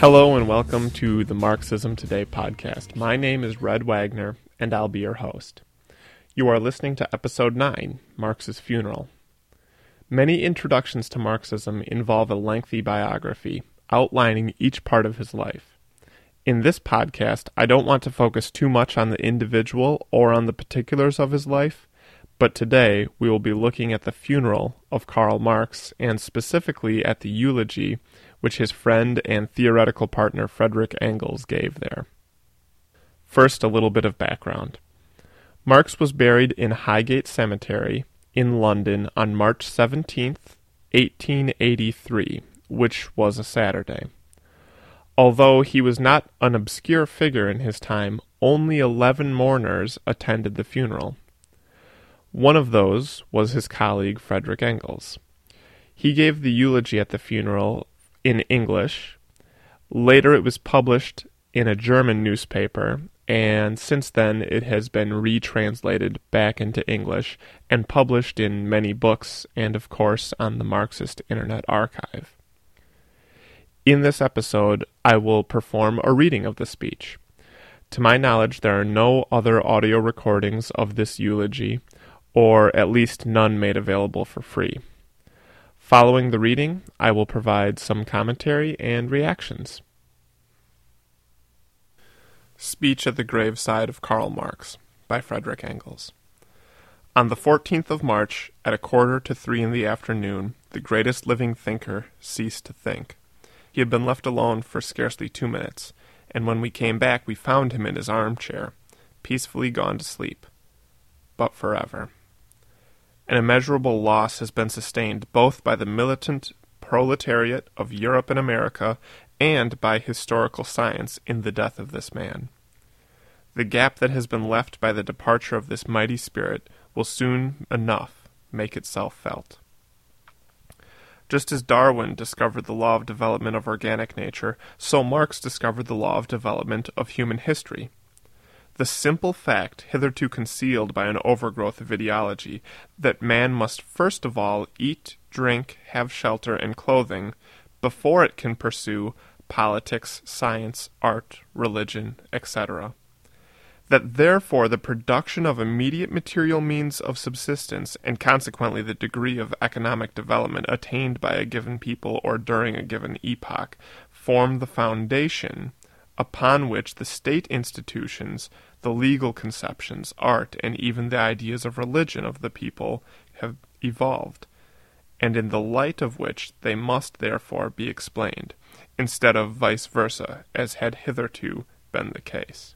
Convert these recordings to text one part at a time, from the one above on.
Hello and welcome to the Marxism Today podcast. My name is Red Wagner, and I'll be your host. You are listening to Episode 9, Marx's Funeral. Many introductions to Marxism involve a lengthy biography, outlining each part of his life. In this podcast, I don't want to focus too much on the individual or on the particulars of his life, but today we will be looking at the funeral of Karl Marx, and specifically at the eulogy which his friend and theoretical partner Friedrich Engels gave there. First, a little bit of background. Marx was buried in Highgate Cemetery in London on March 17th, 1883, which was a Saturday. Although he was not an obscure figure in his time, only 11 mourners attended the funeral. One of those was his colleague Friedrich Engels. He gave the eulogy at the funeral in English. Later it was published in a German newspaper, and since then it has been retranslated back into English and published in many books and, of course, on the Marxist Internet Archive. In this episode, I will perform a reading of the speech. To my knowledge, there are no other audio recordings of this eulogy, or at least none made available for free. Following the reading, I will provide some commentary and reactions. Speech at the Graveside of Karl Marx by Friedrich Engels. On the 14th of March, at 2:45 in the afternoon, the greatest living thinker ceased to think. He had been left alone for scarcely 2 minutes, and when we came back we found him in his armchair, peacefully gone to sleep, but forever. An immeasurable loss has been sustained both by the militant proletariat of Europe and America and by historical science in the death of this man. The gap that has been left by the departure of this mighty spirit will soon enough make itself felt. Just as Darwin discovered the law of development of organic nature, so Marx discovered the law of development of human history. The simple fact, hitherto concealed by an overgrowth of ideology, that man must first of all eat, drink, have shelter, and clothing, before it can pursue politics, science, art, religion, etc. That therefore the production of immediate material means of subsistence, and consequently the degree of economic development attained by a given people or during a given epoch, form the foundation upon which the state institutions, the legal conceptions, art, and even the ideas of religion of the people have evolved, and in the light of which they must therefore be explained, instead of vice versa, as had hitherto been the case.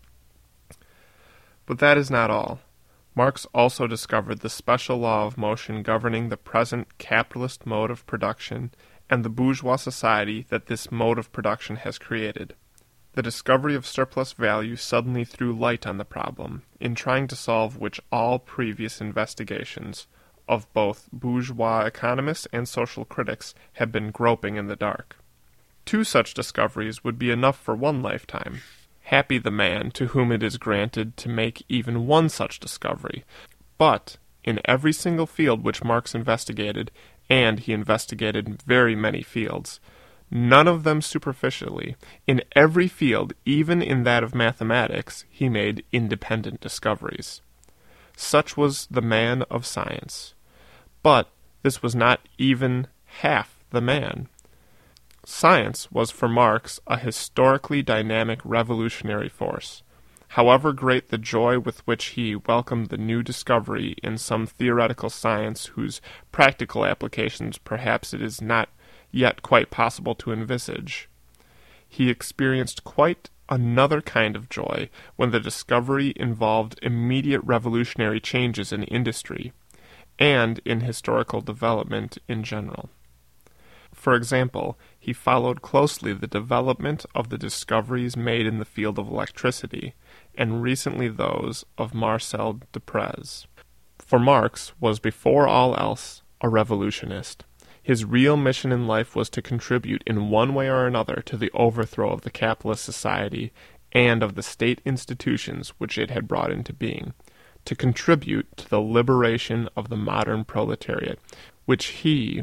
But that is not all. Marx also discovered the special law of motion governing the present capitalist mode of production and the bourgeois society that this mode of production has created. The discovery of surplus value suddenly threw light on the problem, in trying to solve which all previous investigations of both bourgeois economists and social critics had been groping in the dark. 2 such discoveries would be enough for one lifetime. Happy the man to whom it is granted to make even one such discovery. But in every single field which Marx investigated, and he investigated very many fields, none of them superficially, in every field, even in that of mathematics, he made independent discoveries. Such was the man of science. But this was not even half the man. Science was for Marx a historically dynamic revolutionary force. However great the joy with which he welcomed the new discovery in some theoretical science whose practical applications perhaps it is not yet quite possible to envisage, he experienced quite another kind of joy when the discovery involved immediate revolutionary changes in industry and in historical development in general. For example, he followed closely the development of the discoveries made in the field of electricity, and recently those of Marcel Duprez. For Marx was before all else a revolutionist. His real mission in life was to contribute in one way or another to the overthrow of the capitalist society and of the state institutions which it had brought into being, to contribute to the liberation of the modern proletariat, which he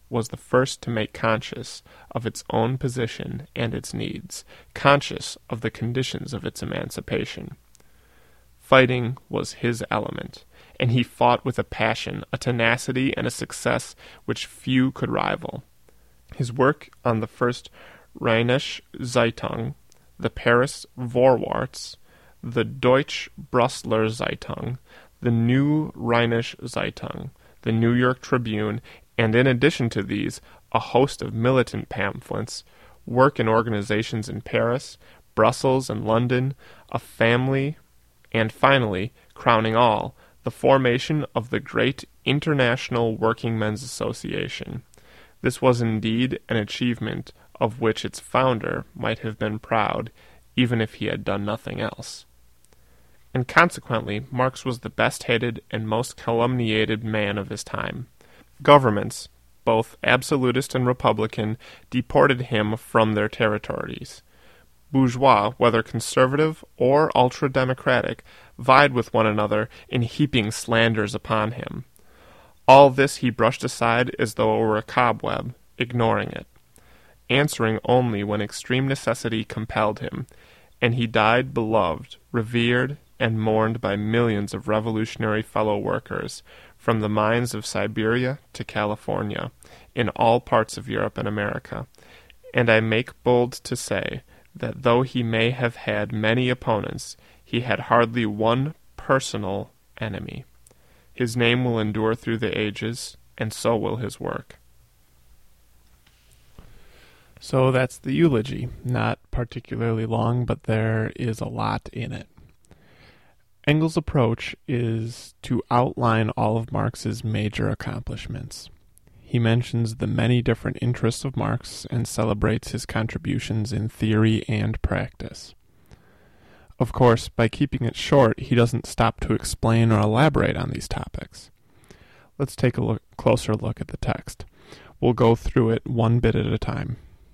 was the first to make conscious of its own position and its needs, conscious of the conditions of its emancipation. Fighting was his element, and he fought with a passion, a tenacity, and a success which few could rival. His work on the first Rheinische Zeitung, the Paris Vorwärts, the Deutsche Brüsseler Zeitung, the New Rheinische Zeitung, the New York Tribune, and in addition to these, a host of militant pamphlets, work in organizations in Paris, Brussels, and London, a family, and finally, crowning all, the formation of the great International Working Men's Association. This was indeed an achievement of which its founder might have been proud, even if he had done nothing else. And consequently, Marx was the best-hated and most calumniated man of his time. Governments, both absolutist and republican, deported him from their territories. Bourgeois, whether conservative or ultra-democratic, vied with one another in heaping slanders upon him. All this he brushed aside as though it were a cobweb, ignoring it, answering only when extreme necessity compelled him, and he died beloved, revered, and mourned by millions of revolutionary fellow workers, from the mines of Siberia to California, in all parts of Europe and America. And I make bold to say that though he may have had many opponents, he had hardly one personal enemy. His name will endure through the ages, and so will his work. So that's the eulogy. Not particularly long, but there is a lot in it. Engels' approach is to outline all of Marx's major accomplishments. He mentions the many different interests of Marx and celebrates his contributions in theory and practice. Of course, by keeping it short, he doesn't stop to explain or elaborate on these topics. Let's take a closer look at the text. We'll go through it one bit at a time.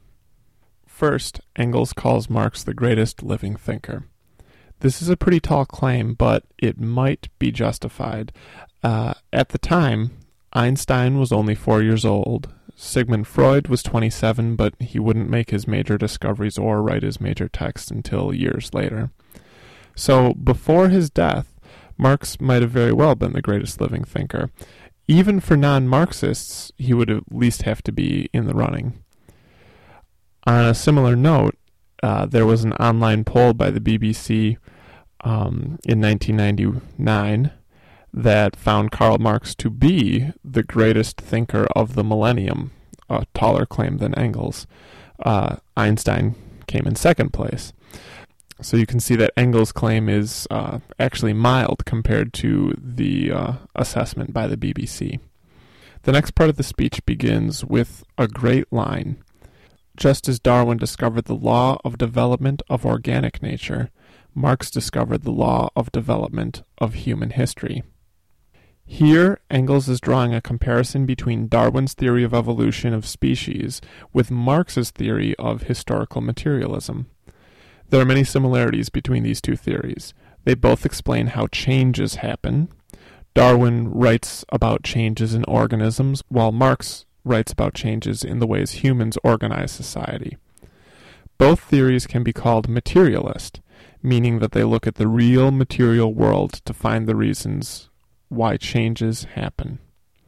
First, Engels calls Marx the greatest living thinker. This is a pretty tall claim, but it might be justified. At the time, Einstein was only 4 years old. Sigmund Freud was 27, but he wouldn't make his major discoveries or write his major text until years later. So, before his death, Marx might have very well been the greatest living thinker. Even for non-Marxists, he would at least have to be in the running. On a similar note, there was an online poll by the BBC in 1999 that found Karl Marx to be the greatest thinker of the millennium, a taller claim than Engels. Einstein came in second place. So you can see that Engels' claim is actually mild compared to the assessment by the BBC. The next part of the speech begins with a great line. Just as Darwin discovered the law of development of organic nature, Marx discovered the law of development of human history. Here, Engels is drawing a comparison between Darwin's theory of evolution of species with Marx's theory of historical materialism. There are many similarities between these two theories. They both explain how changes happen. Darwin writes about changes in organisms, while Marx writes about changes in the ways humans organize society. Both theories can be called materialist, meaning that they look at the real material world to find the reasons why changes happen.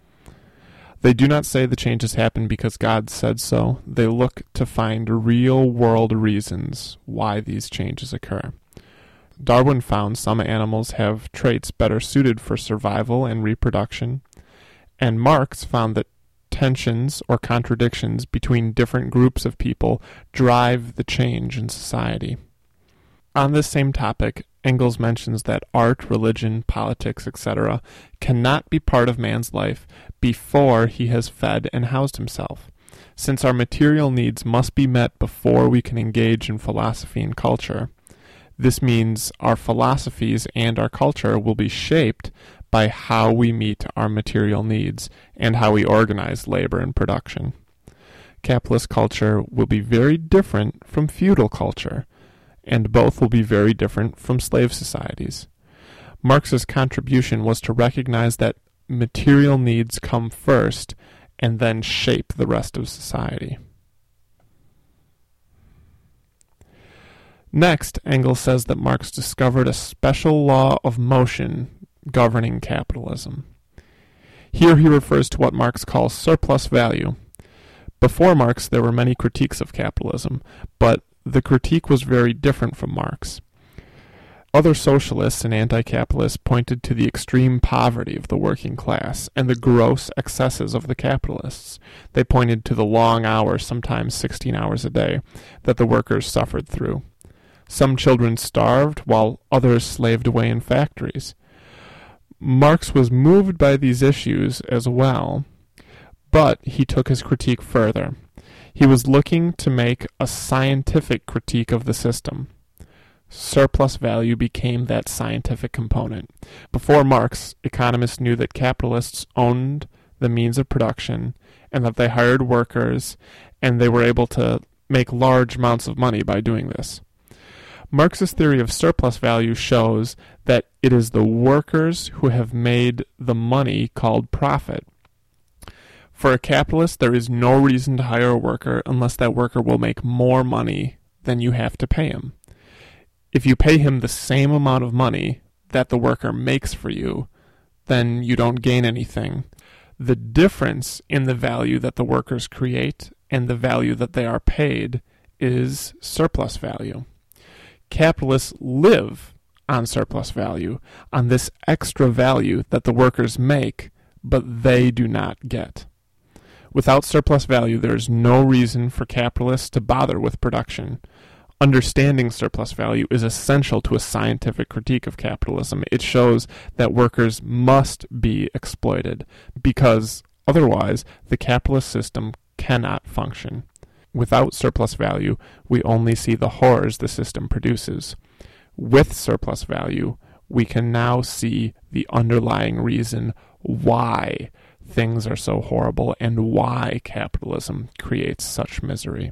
They do not say the changes happen because God said so. They look to find real-world reasons why these changes occur. Darwin found some animals have traits better suited for survival and reproduction, and Marx found that tensions or contradictions between different groups of people drive the change in society. On this same topic, Engels mentions that art, religion, politics, etc. cannot be part of man's life before he has fed and housed himself, since our material needs must be met before we can engage in philosophy and culture. This means our philosophies and our culture will be shaped by how we meet our material needs and how we organize labor and production. Capitalist culture will be very different from feudal culture, and both will be very different from slave societies. Marx's contribution was to recognize that material needs come first and then shape the rest of society. Next, Engels says that Marx discovered a special law of motion governing capitalism. Here he refers to what Marx calls surplus value. Before Marx, there were many critiques of capitalism, but the critique was very different from Marx. Other socialists and anti-capitalists pointed to the extreme poverty of the working class and the gross excesses of the capitalists. They pointed to the long hours, sometimes 16 hours a day, that the workers suffered through. Some children starved, while others slaved away in factories. Marx was moved by these issues as well, but he took his critique further. He was looking to make a scientific critique of the system. Surplus value became that scientific component. Before Marx, economists knew that capitalists owned the means of production and that they hired workers, and they were able to make large amounts of money by doing this. Marx's theory of surplus value shows that it is the workers who have made the money called profit. For a capitalist, there is no reason to hire a worker unless that worker will make more money than you have to pay him. If you pay him the same amount of money that the worker makes for you, then you don't gain anything. The difference in the value that the workers create and the value that they are paid is surplus value. Capitalists live on surplus value, on this extra value that the workers make, but they do not get. Without surplus value, there is no reason for capitalists to bother with production. Understanding surplus value is essential to a scientific critique of capitalism. It shows that workers must be exploited, because otherwise the capitalist system cannot function. Without surplus value, we only see the horrors the system produces. With surplus value, we can now see the underlying reason why things are so horrible and why capitalism creates such misery.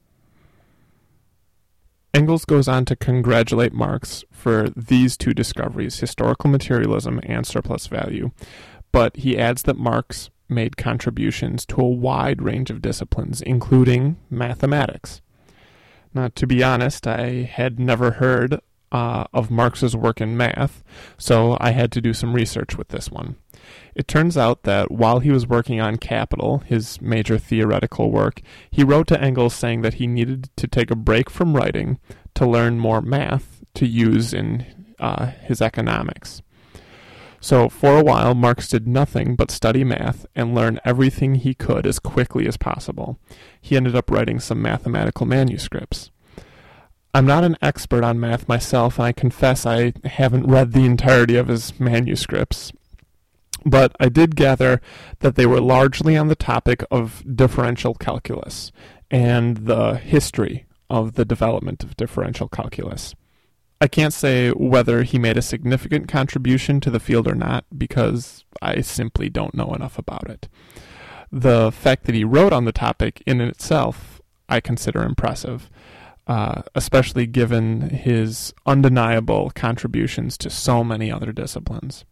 Engels goes on to congratulate Marx for these two discoveries, historical materialism and surplus value, but he adds that Marx made contributions to a wide range of disciplines, including mathematics. Now, to be honest, I had never heard of Marx's work in math, so I had to do some research with this one. It turns out that while he was working on Capital, his major theoretical work, he wrote to Engels saying that he needed to take a break from writing to learn more math to use in his economics. So for a while, Marx did nothing but study math and learn everything he could as quickly as possible. He ended up writing some mathematical manuscripts. I'm not an expert on math myself, and I confess I haven't read the entirety of his manuscripts, but I did gather that they were largely on the topic of differential calculus and the history of the development of differential calculus. I can't say whether he made a significant contribution to the field or not, because I simply don't know enough about it. The fact that he wrote on the topic in itself I consider impressive, especially given his undeniable contributions to so many other disciplines.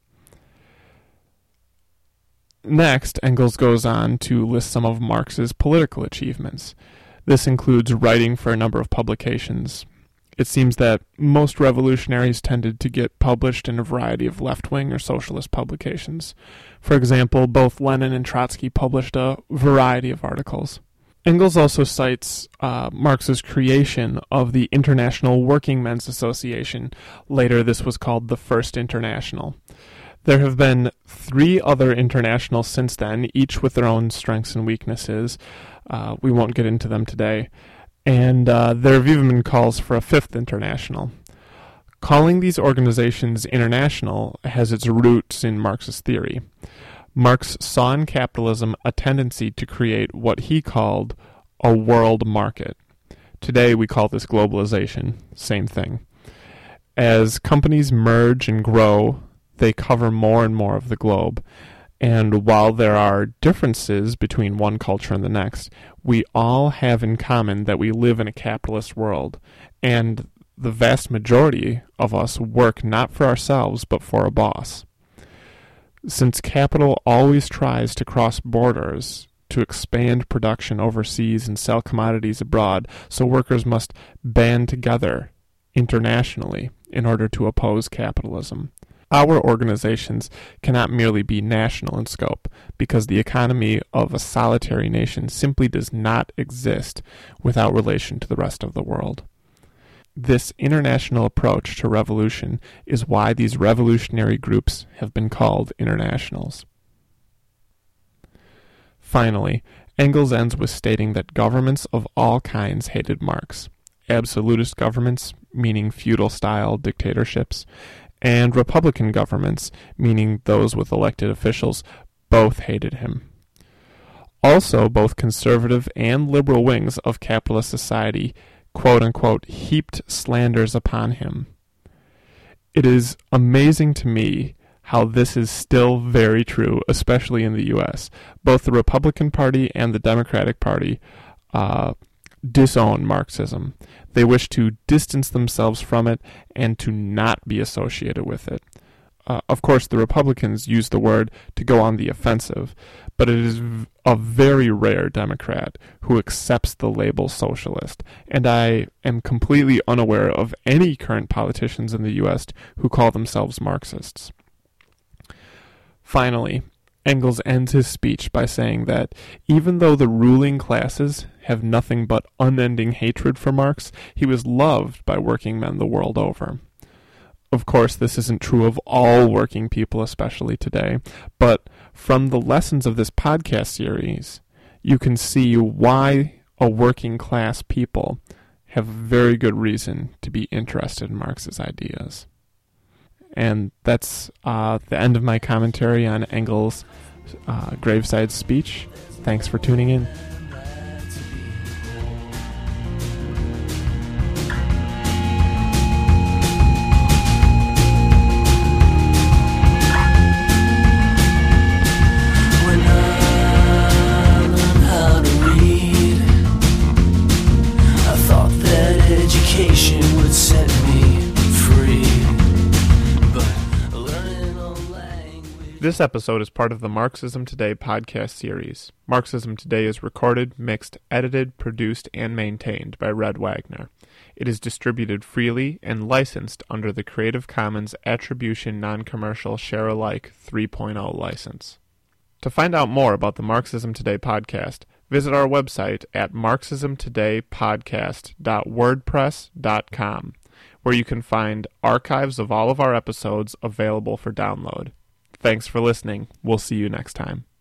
Next, Engels goes on to list some of Marx's political achievements. This includes writing for a number of publications. It seems that most revolutionaries tended to get published in a variety of left-wing or socialist publications. For example, both Lenin and Trotsky published a variety of articles. Engels also cites Marx's creation of the International Working Men's Association. Later, this was called the First International. There have been 3 other internationals since then, each with their own strengths and weaknesses. We won't get into them today. And there have even been calls for a 5th international. Calling these organizations international has its roots in Marx's theory. Marx saw in capitalism a tendency to create what he called a world market. Today we call this globalization, same thing. As companies merge and grow, they cover more and more of the globe. And while there are differences between one culture and the next, we all have in common that we live in a capitalist world, and the vast majority of us work not for ourselves but for a boss. Since capital always tries to cross borders, to expand production overseas and sell commodities abroad, so workers must band together internationally in order to oppose capitalism. Our organizations cannot merely be national in scope, because the economy of a solitary nation simply does not exist without relation to the rest of the world. This international approach to revolution is why these revolutionary groups have been called internationals. Finally, Engels ends with stating that governments of all kinds hated Marx. Absolutist governments, meaning feudal-style dictatorships, and Republican governments, meaning those with elected officials, both hated him. Also, both conservative and liberal wings of capitalist society quote-unquote heaped slanders upon him. It is amazing to me how this is still very true, especially in the U.S. Both the Republican Party and the Democratic Party disown Marxism. They wish to distance themselves from it and to not be associated with it. Of course, the Republicans use the word to go on the offensive, but it is a very rare Democrat who accepts the label socialist, and I am completely unaware of any current politicians in the U.S. who call themselves Marxists. Finally, Engels ends his speech by saying that even though the ruling classes have nothing but unending hatred for Marx, he was loved by working men the world over. Of course, this isn't true of all working people, especially today, but from the lessons of this podcast series, you can see why a working class people have very good reason to be interested in Marx's ideas. And that's the end of my commentary on Engels' graveside speech. Thanks for tuning in. This episode is part of the Marxism Today podcast series. Marxism Today is recorded, mixed, edited, produced, and maintained by Red Wagner. It is distributed freely and licensed under the Creative Commons Attribution Non-Commercial Share-alike 3.0 license. To find out more about the Marxism Today podcast, visit our website at marxismtodaypodcast.wordpress.com, where you can find archives of all of our episodes available for download. Thanks for listening. We'll see you next time.